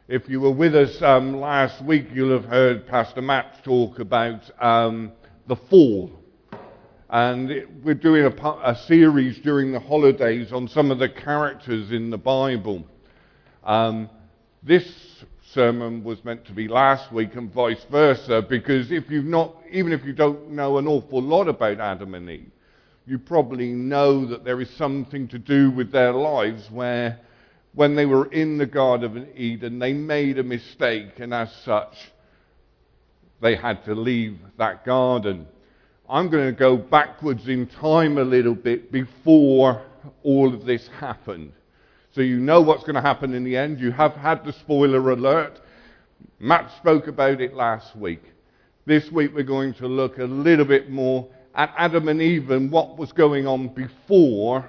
If you were with us last week, you'll have heard Pastor Matt talk about the fall. And we're doing a series during the holidays on some of the characters in the Bible. This sermon was meant to be last week and vice versa, because even if you don't know an awful lot about Adam and Eve, you probably know that there is something to do with their lives where when they were in the Garden of Eden, they made a mistake, and as such, they had to leave that garden. I'm going to go backwards in time a little bit before all of this happened. So you know what's going to happen in the end. You have had the spoiler alert. Matt spoke about it last week. This week we're going to look a little bit more at Adam and Eve and what was going on before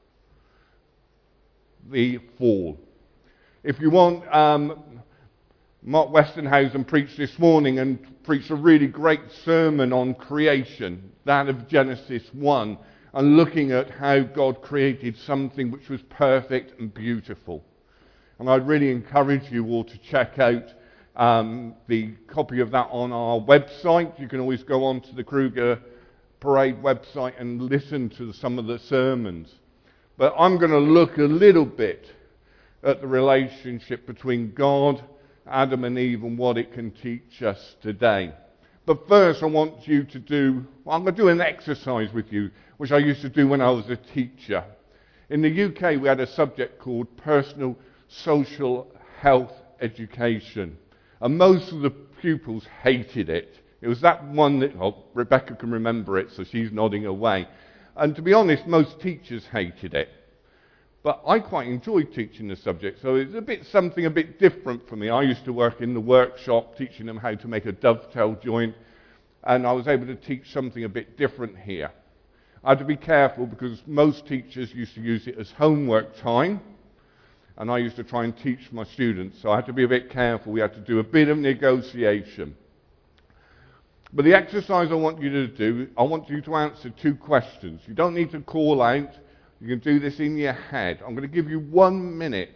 the fall. If you want, Mark Westenhausen preached this morning and preached a really great sermon on creation, that of Genesis 1, and looking at how God created something which was perfect and beautiful. And I'd really encourage you all to check out the copy of that on our website. You can always go on to the Kruger Parade website and listen to some of the sermons. But I'm going to look a little bit at the relationship between God, Adam and Eve, and what it can teach us today. But first I want you to I'm going to do an exercise with you, which I used to do when I was a teacher. In the UK we had a subject called personal social health education. And most of the pupils hated it. It was that one that, Rebecca can remember it, so she's nodding away. And to be honest, most teachers hated it. But I quite enjoyed teaching the subject, so it's something a bit different for me. I used to work in the workshop teaching them how to make a dovetail joint, and I was able to teach something a bit different here. I had to be careful because most teachers used to use it as homework time, and I used to try and teach my students, so I had to be a bit careful. We had to do a bit of negotiation. But the exercise I want you to do, I want you to answer two questions. You don't need to call out. You can do this in your head. I'm going to give you 1 minute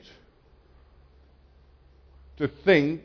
to think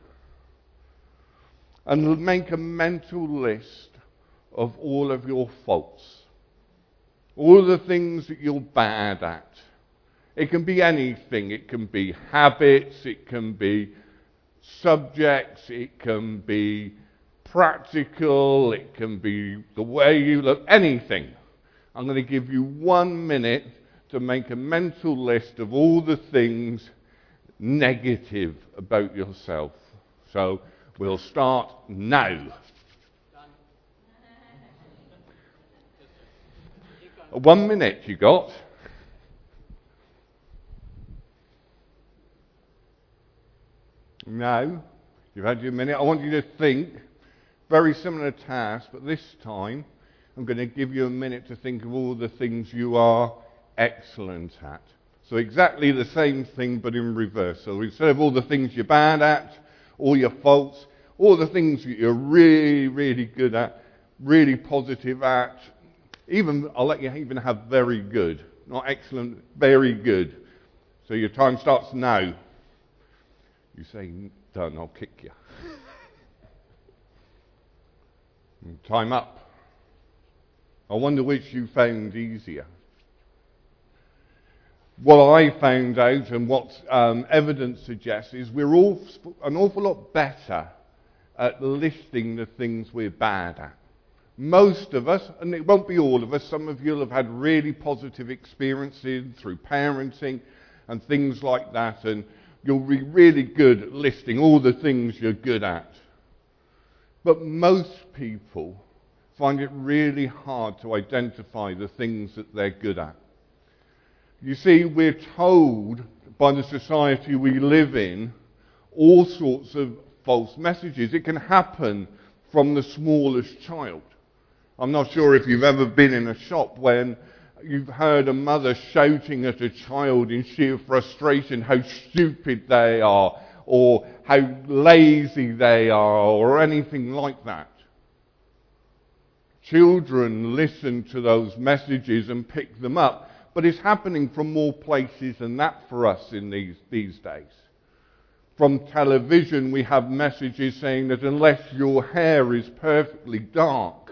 and make a mental list of all of your faults. All of the things that you're bad at. It can be anything. It can be habits. It can be subjects. It can be practical, it can be the way you look, anything. I'm going to give you 1 minute to make a mental list of all the things negative about yourself. So we'll start now. 1 minute you got. Now, you've had your minute. I want you to think. Very similar task, but this time I'm going to give you a minute to think of all the things you are excellent at. So exactly the same thing, but in reverse. So instead of all the things you're bad at, all your faults, all the things that you're really, really good at, really positive at, I'll let you even have very good. Not excellent, very good. So your time starts now. You say, done, I'll kick you. Time up. I wonder which you found easier. What I found out and what evidence suggests is we're all an awful lot better at listing the things we're bad at. Most of us, and it won't be all of us, some of you will have had really positive experiences through parenting and things like that, and you'll be really good at listing all the things you're good at. But most people find it really hard to identify the things that they're good at. You see, we're told by the society we live in all sorts of false messages. It can happen from the smallest child. I'm not sure if you've ever been in a shop when you've heard a mother shouting at a child in sheer frustration how stupid they are, or how lazy they are, or anything like that. Children listen to those messages and pick them up, but it's happening from more places than that for us in these days. From television, we have messages saying that unless your hair is perfectly dark,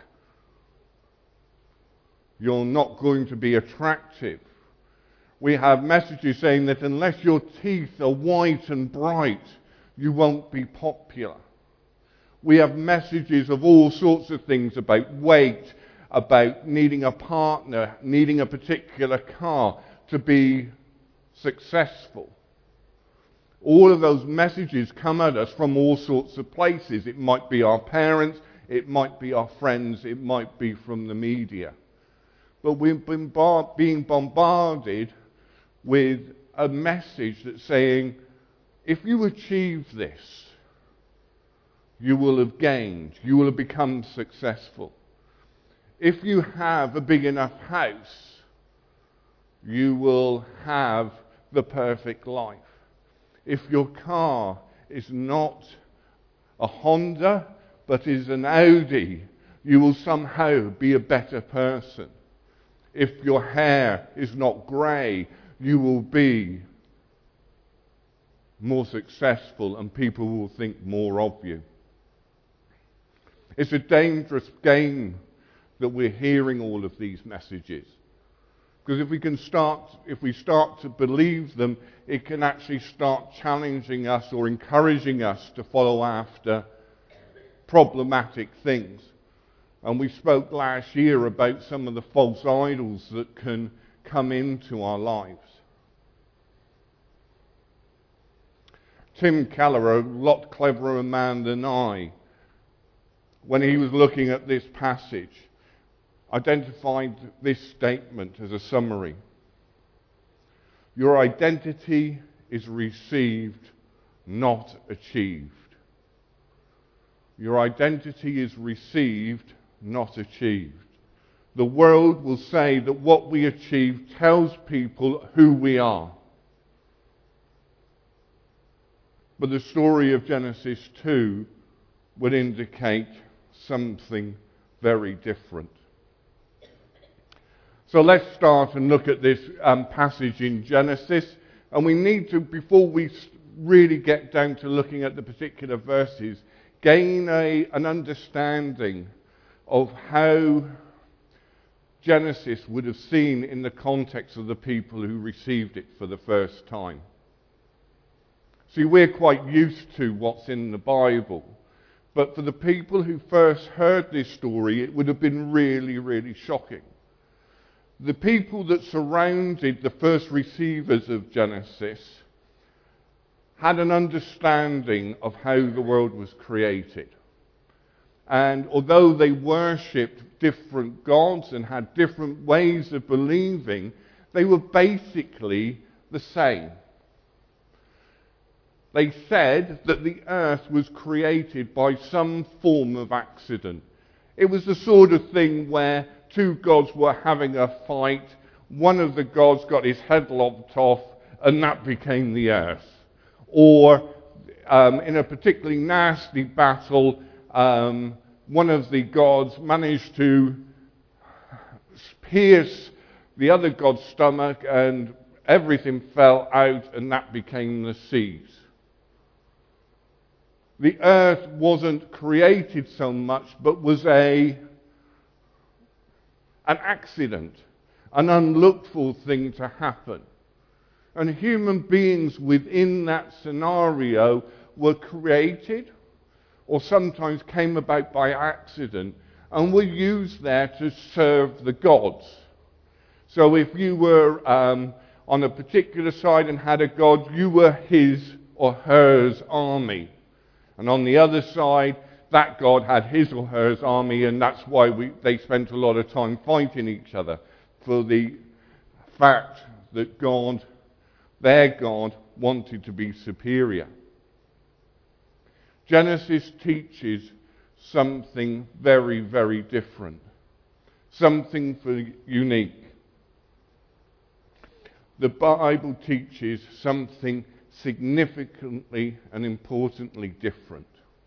you're not going to be attractive. We have messages saying that unless your teeth are white and bright, you won't be popular. We have messages of all sorts of things about weight, about needing a partner, needing a particular car to be successful. All of those messages come at us from all sorts of places. It might be our parents, it might be our friends, it might be from the media. But we've been being bombarded with a message that's saying, if you achieve this, you will have gained, you will have become successful. If you have a big enough house, you will have the perfect life. If your car is not a Honda, but is an Audi, you will somehow be a better person. If your hair is not grey, you will be more successful and people will think more of you. It's a dangerous game that we're hearing all of these messages. Because if we start to believe them, it can actually start challenging us or encouraging us to follow after problematic things. And we spoke last year about some of the false idols that can come into our lives. Tim Keller, a lot cleverer man than I, when he was looking at this passage, identified this statement as a summary. Your identity is received, not achieved. Your identity is received, not achieved. The world will say that what we achieve tells people who we are. But the story of Genesis 2 would indicate something very different. So let's start and look at this passage in Genesis. And we need to, before we really get down to looking at the particular verses, gain an understanding of how Genesis would have seen in the context of the people who received it for the first time. See, we're quite used to what's in the Bible. But for the people who first heard this story, it would have been really, really shocking. The people that surrounded the first receivers of Genesis had an understanding of how the world was created. And although they worshipped different gods and had different ways of believing, they were basically the same. They said that the earth was created by some form of accident. It was the sort of thing where two gods were having a fight, one of the gods got his head lopped off, and that became the earth. Or in a particularly nasty battle, one of the gods managed to pierce the other god's stomach and everything fell out and that became the seas. The earth wasn't created so much, but was an accident, an unlooked for thing to happen. And human beings within that scenario were created, or sometimes came about by accident, and were used there to serve the gods. So if you were on a particular side and had a god, you were his or hers army. And on the other side, that god had his or hers army, and that's why they spent a lot of time fighting each other, for the fact that God, their God, wanted to be superior. Genesis teaches something very, very different, something unique. The Bible teaches something significantly and importantly different.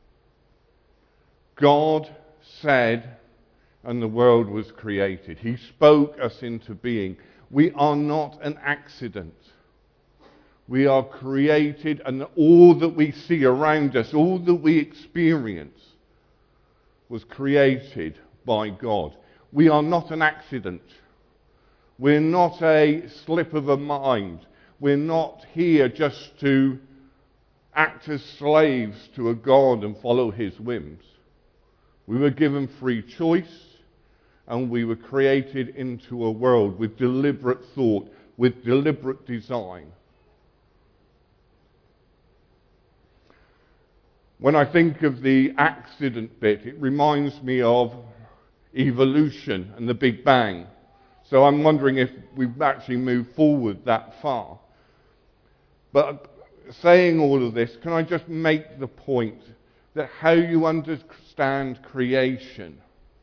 God said, and the world was created. He spoke us into being. We are not an accident. We are created, and all that we see around us, all that we experience, was created by God. We are not an accident. We're not a slip of a mind. We're not here just to act as slaves to a God and follow his whims. We were given free choice, and we were created into a world with deliberate thought, with deliberate design. When I think of the accident bit, it reminds me of evolution and the Big Bang. So I'm wondering if we've actually moved forward that far. But saying all of this, can I just make the point that how you understand creation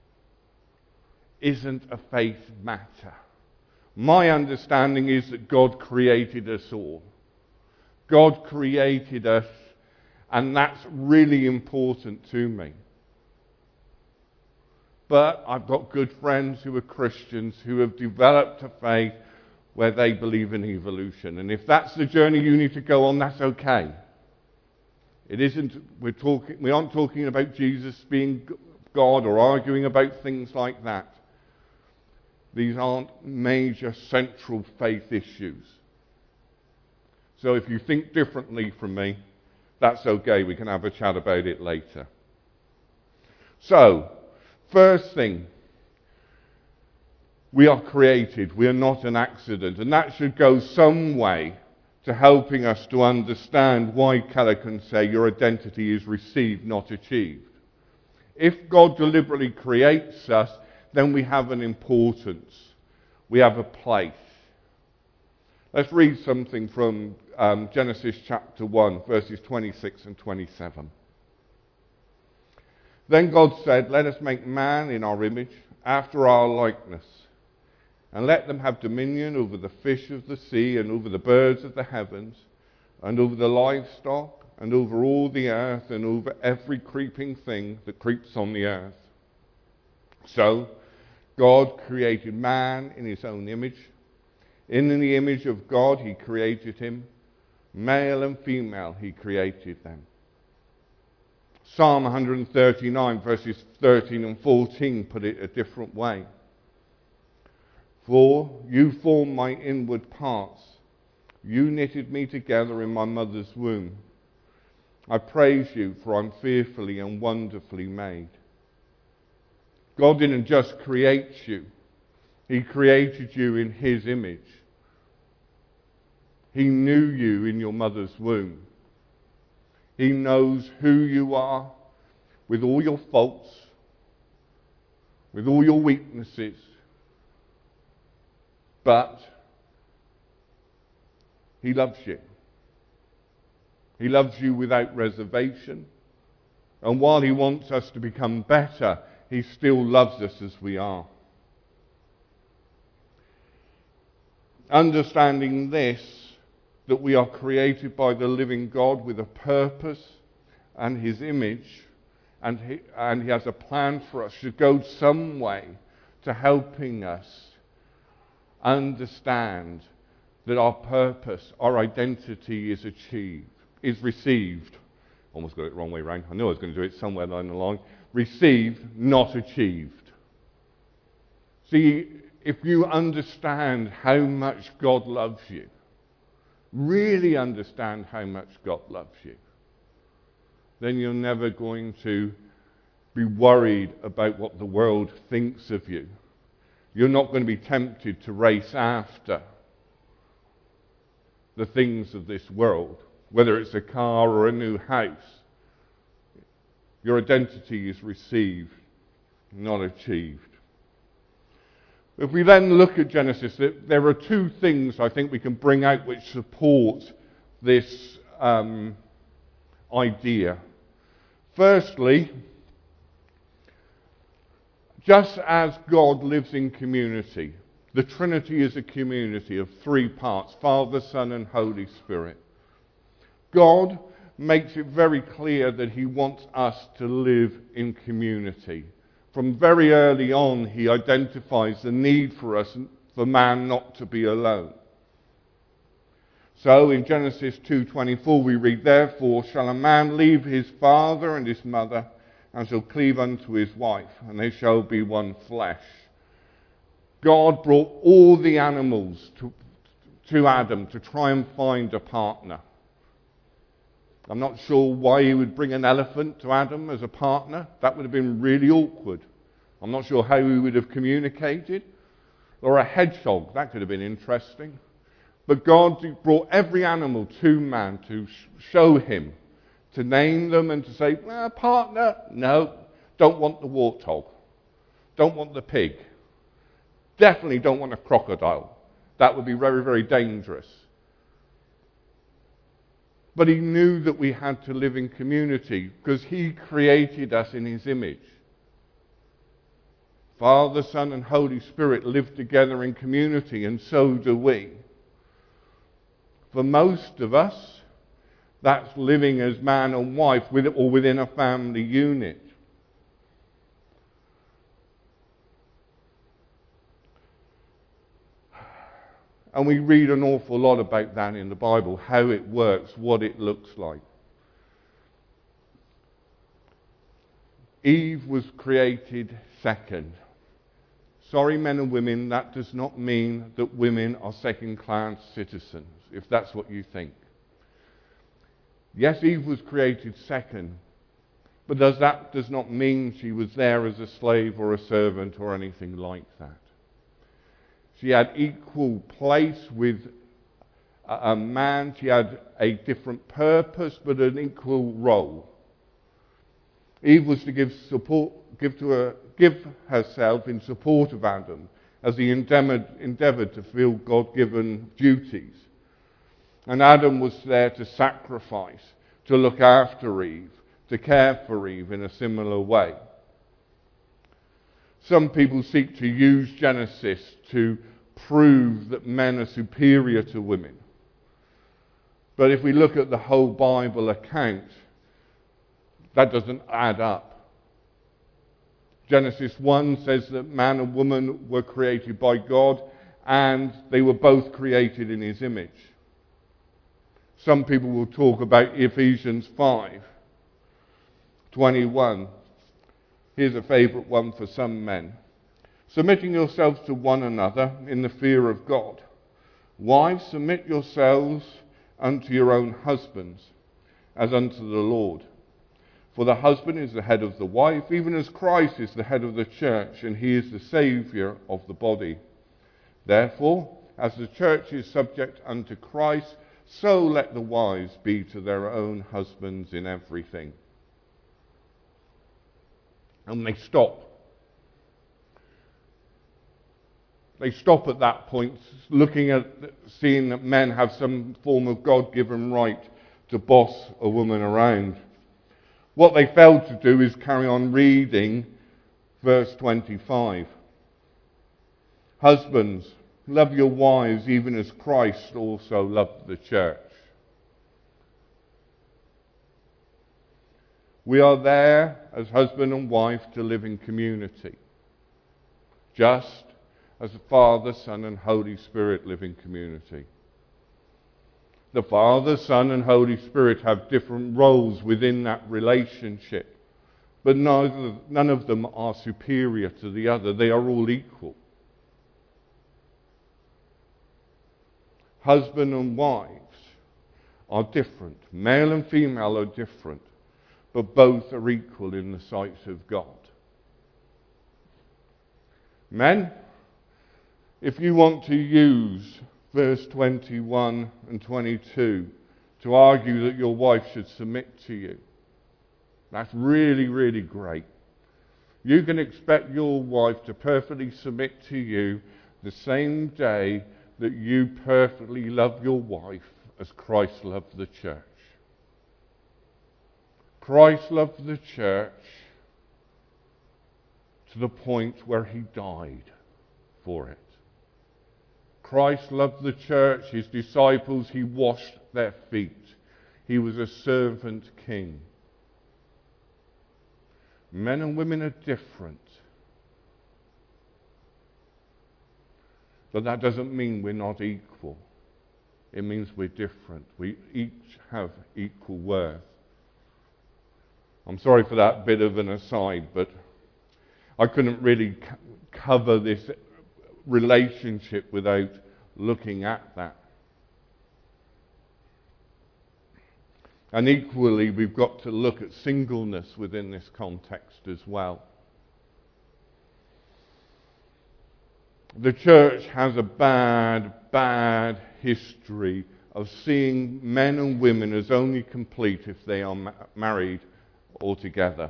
isn't a faith matter. My understanding is that God created us all. God created us, and that's really important to me. But I've got good friends who are Christians who have developed a faith where they believe in evolution. And if that's the journey you need to go on, that's okay. It isn't, we aren't talking about Jesus being God or arguing about things like that. These aren't major central faith issues. So if you think differently from me, that's okay. We can have a chat about it later. So, first thing, we are created. We are not an accident. And that should go some way to helping us to understand why Keller can say your identity is received, not achieved. If God deliberately creates us, then we have an importance. We have a place. Let's read something from Genesis chapter 1, verses 26 and 27. Then God said, "Let us make man in our image, after our likeness, and let them have dominion over the fish of the sea, and over the birds of the heavens, and over the livestock, and over all the earth, and over every creeping thing that creeps on the earth." So God created man in his own image. In the image of God he created him. Male and female he created them. Psalm 139 verses 13 and 14 put it a different way. "For you formed my inward parts. You knitted me together in my mother's womb. I praise you, for I'm fearfully and wonderfully made." God didn't just create you. He created you in his image. He knew you in your mother's womb. He knows who you are, with all your faults, with all your weaknesses. But he loves you. He loves you without reservation. And while he wants us to become better, he still loves us as we are. Understanding this, that we are created by the living God with a purpose and his image, and he has a plan for us, should go some way to helping us understand that our purpose, our identity is received. Almost got it the wrong way round. I knew I was going to do it somewhere down the line. Received, not achieved. See, if you understand how much God loves you, really understand how much God loves you, then you're never going to be worried about what the world thinks of you. You're not going to be tempted to race after the things of this world, whether it's a car or a new house. Your identity is received, not achieved. If we then look at Genesis, there are two things I think we can bring out which support this idea. Firstly, just as God lives in community, the Trinity is a community of three parts, Father, Son, and Holy Spirit. God makes it very clear that he wants us to live in community. From very early on, he identifies the need for us, for man not to be alone. So in Genesis 2:24 we read, "Therefore shall a man leave his father and his mother, and shall cleave unto his wife, and they shall be one flesh." God brought all the animals to Adam to try and find a partner. I'm not sure why he would bring an elephant to Adam as a partner. That would have been really awkward. I'm not sure how he would have communicated. Or a hedgehog, that could have been interesting. But God brought every animal to man to show him, to name them and to say, well, partner, no, don't want the warthog. Don't want the pig. Definitely don't want a crocodile. That would be very, very dangerous. But he knew that we had to live in community because he created us in his image. Father, Son, and Holy Spirit live together in community, and so do we. For most of us, that's living as man and wife or within a family unit. And we read an awful lot about that in the Bible, how it works, what it looks like. Eve was created second. Sorry, men and women, that does not mean that women are second-class citizens, if that's what you think. Yes, Eve was created second, but that does not mean she was there as a slave or a servant or anything like that. She had equal place with a man. She had a different purpose, but an equal role. Eve was to give herself in support of Adam as he endeavoured to fulfill God-given duties. And Adam was there to sacrifice, to look after Eve, to care for Eve in a similar way. Some people seek to use Genesis to prove that men are superior to women. But if we look at the whole Bible account, that doesn't add up. Genesis 1 says that man and woman were created by God, and they were both created in his image. Some people will talk about Ephesians 5:21. Here's a favourite one for some men. "Submitting yourselves to one another in the fear of God. Wives, submit yourselves unto your own husbands, as unto the Lord. For the husband is the head of the wife, even as Christ is the head of the church, and he is the Saviour of the body. Therefore, as the church is subject unto Christ, so let the wives be to their own husbands in everything." And they stop. They stop at that point, seeing that men have some form of God-given right to boss a woman around. What they failed to do is carry on reading verse 25. "Husbands, love your wives even as Christ also loved the church." We are there as husband and wife to live in community, just as the Father, Son, and Holy Spirit live in community. The Father, Son, and Holy Spirit have different roles within that relationship, but none of them are superior to the other. They are all equal. Husband and wives are different. Male and female are different, but both are equal in the sight of God. Men, if you want to use verse 21 and 22 to argue that your wife should submit to you, that's really, really great. You can expect your wife to perfectly submit to you the same day that you perfectly love your wife as Christ loved the church. Christ loved the church to the point where he died for it. Christ loved the church, his disciples, he washed their feet. He was a servant king. Men and women are different. But that doesn't mean we're not equal. It means we're different. We each have equal worth. I'm sorry for that bit of an aside, but I couldn't really cover this relationship without looking at that. And equally, we've got to look at singleness within this context as well. The church has a bad history of seeing men and women as only complete if they are married altogether.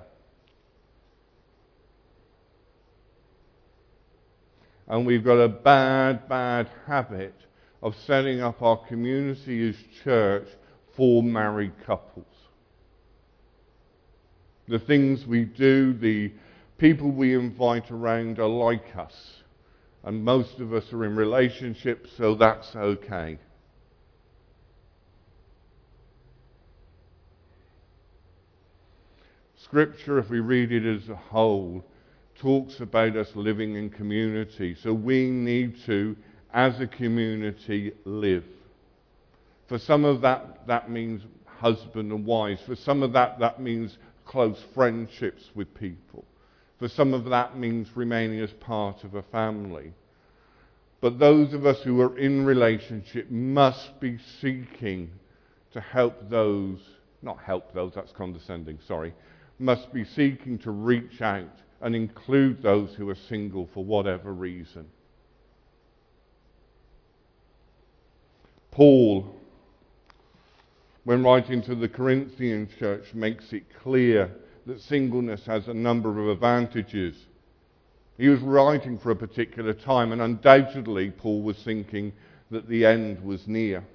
And we've got a bad habit of setting up our community as church for married couples. The things we do, the people we invite around are like us. And most of us are in relationships, so that's okay. Scripture, if we read it as a whole, talks about us living in community. So we need to, as a community, live. For some of that means husband and wives. For some of that means close friendships with people. For some of that means remaining as part of a family. But those of us who are in relationship must be seeking to help those, not help those, that's condescending, sorry, must be seeking to reach out and include those who are single for whatever reason. Paul, when writing to the Corinthian church, makes it clear that singleness has a number of advantages. He was writing for a particular time, and undoubtedly Paul was thinking that the end was near.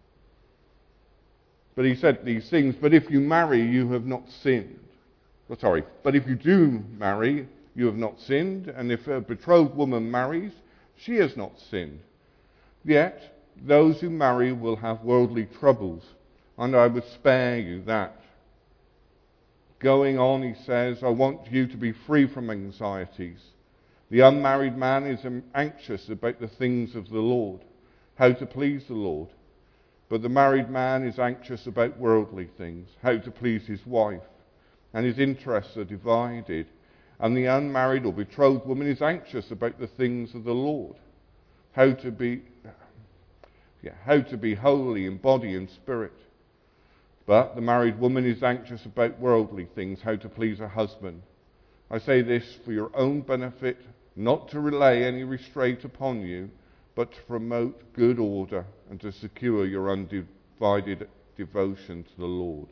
But he said these things, but if you marry, you have not sinned. But if you do marry, you have not sinned, and if a betrothed woman marries, she has not sinned. Yet, those who marry will have worldly troubles, and I would spare you that. Going on, he says, I want you to be free from anxieties. The unmarried man is anxious about the things of the Lord, how to please the Lord. But the married man is anxious about worldly things, how to please his wife. And his interests are divided. And the unmarried or betrothed woman is anxious about the things of the Lord, how to be holy in body and spirit. But the married woman is anxious about worldly things, how to please her husband. I say this for your own benefit, not to relay any restraint upon you, but to promote good order and to secure your undivided devotion to the Lord.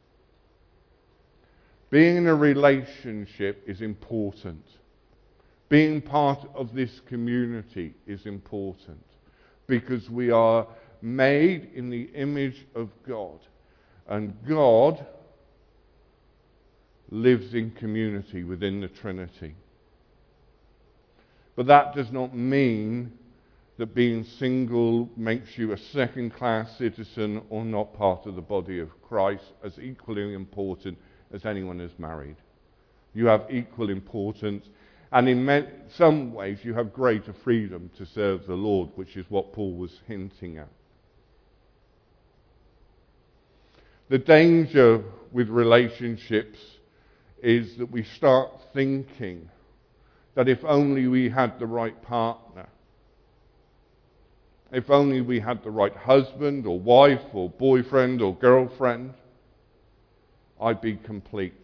Being in a relationship is important. Being part of this community is important because we are made in the image of God. And God lives in community within the Trinity. But that does not mean that being single makes you a second-class citizen or not part of the body of Christ, as equally important as anyone who's married. You have equal importance, and in some ways you have greater freedom to serve the Lord, which is what Paul was hinting at. The danger with relationships is that we start thinking that if only we had the right partner, if only we had the right husband or wife or boyfriend or girlfriend, I'd be complete.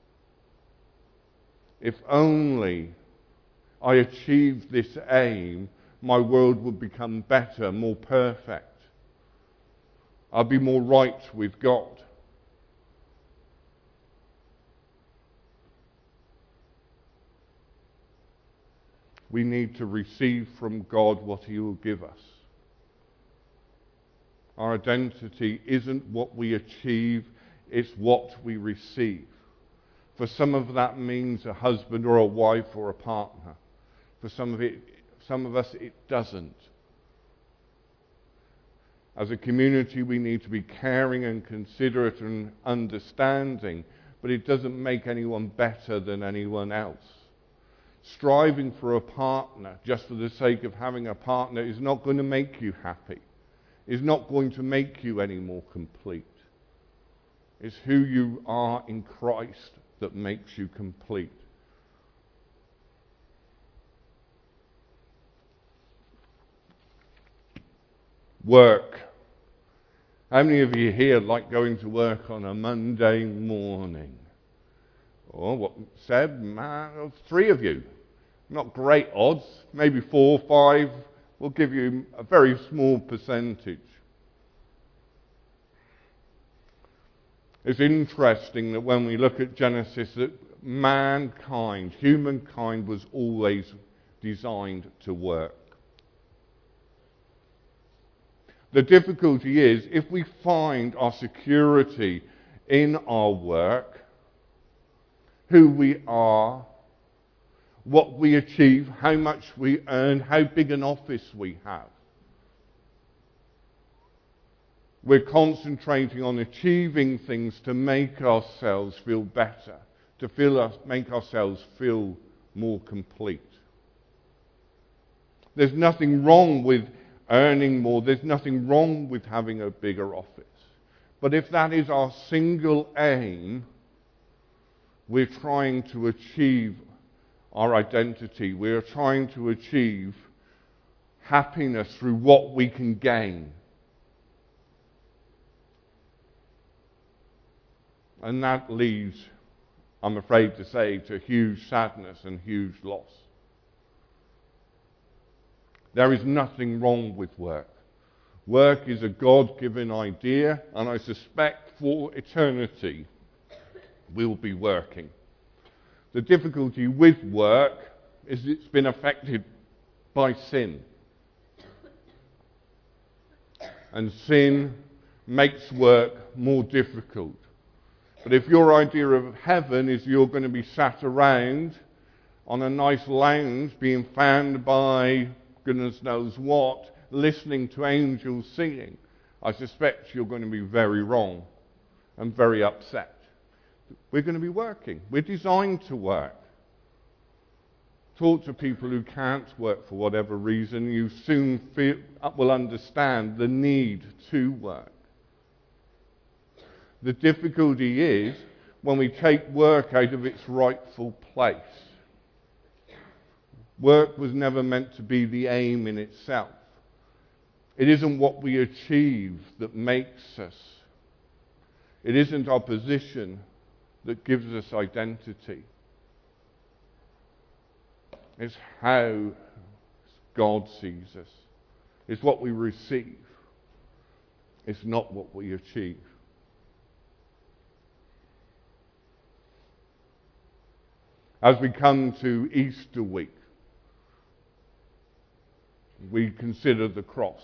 If only I achieved this aim, my world would become better, more perfect. I'd be more right with God. We need to receive from God what He will give us. Our identity isn't what we achieve, it's what we receive. For some of that means a husband or a wife or a partner. For some of us it doesn't. As a community we need to be caring and considerate and understanding, but it doesn't make anyone better than anyone else. Striving for a partner just for the sake of having a partner is not going to make you happy. is not going to make you any more complete. It's who you are in Christ that makes you complete. Work. How many of you here like going to work on a Monday morning? Oh, what, Seb? Man, 3 of you. Not great odds. Maybe 4 or 5. We'll give you a very small percentage. It's interesting that when we look at Genesis, that mankind, humankind, was always designed to work. The difficulty is, if we find our security in our work, who we are, what we achieve, how much we earn, how big an office we have, we're concentrating on achieving things to make ourselves feel better, to make ourselves feel more complete. There's nothing wrong with earning more. There's nothing wrong with having a bigger office. But if that is our single aim, we're trying to achieve our identity. We're trying to achieve happiness through what we can gain. And that leads, I'm afraid to say, to huge sadness and huge loss. There is nothing wrong with work. Work is a God-given idea, and I suspect for eternity we'll be working. The difficulty with work is it's been affected by sin. And sin makes work more difficult. But if your idea of heaven is you're going to be sat around on a nice lounge being fanned by goodness knows what, listening to angels singing, I suspect you're going to be very wrong and very upset. We're going to be working. We're designed to work. Talk to people who can't work for whatever reason. You soon will understand the need to work. The difficulty is when we take work out of its rightful place. Work was never meant to be the aim in itself. It isn't what we achieve that makes us. It isn't our position that gives us identity. It's how God sees us. It's what we receive. It's not what we achieve. As we come to Easter week, we consider the cross.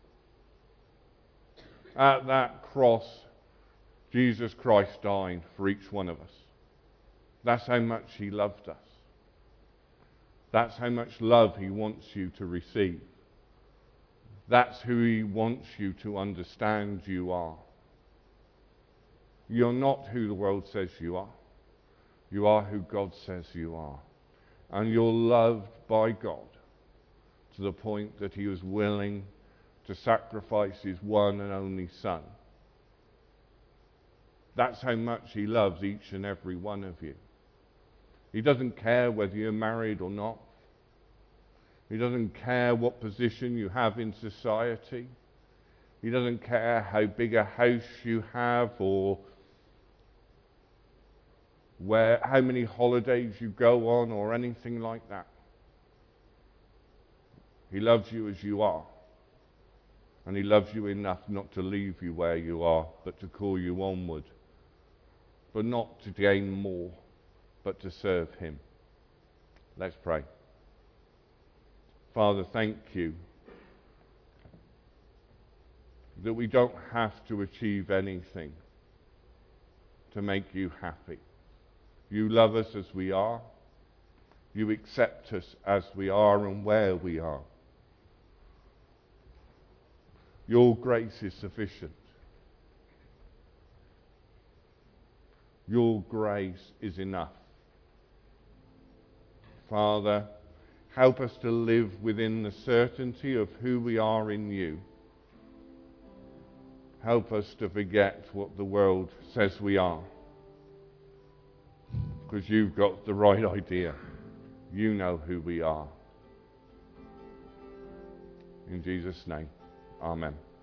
At that cross, Jesus Christ died for each one of us. That's how much he loved us. That's how much love he wants you to receive. That's who he wants you to understand you are. You're not who the world says you are. You are who God says you are. And you're loved by God to the point that he was willing to sacrifice his one and only Son. That's how much he loves each and every one of you. He doesn't care whether you're married or not. He doesn't care what position you have in society. He doesn't care how big a house you have or how many holidays you go on or anything like that. He loves you as you are. And he loves you enough not to leave you where you are, but to call you onward. But not to gain more, but to serve him. Let's pray. Father, thank you that we don't have to achieve anything to make you happy. You love us as we are. You accept us as we are and where we are. Your grace is sufficient. Your grace is enough. Father, help us to live within the certainty of who we are in you. Help us to forget what the world says we are. Because you've got the right idea. You know who we are. In Jesus' name, amen.